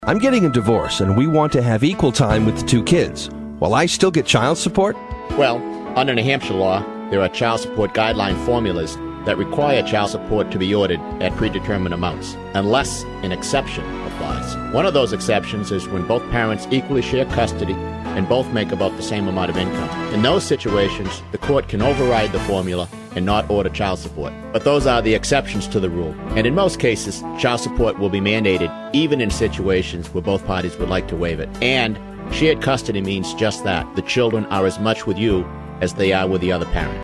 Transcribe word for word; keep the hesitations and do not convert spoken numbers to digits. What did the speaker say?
I'm getting a divorce and we want to have equal time with the two kids. Will I still get child support? Well, under New Hampshire law, there are child support guideline formulas that require child support to be ordered at predetermined amounts, unless an exception applies. One of those exceptions is when both parents equally share custody and both make about the same amount of income. In those situations, the court can override the formula and not order child support. But those are the exceptions to the rule. And in most cases, child support will be mandated even in situations where both parties would like to waive it. And shared custody means just that. The children are as much with you as they are with the other parent.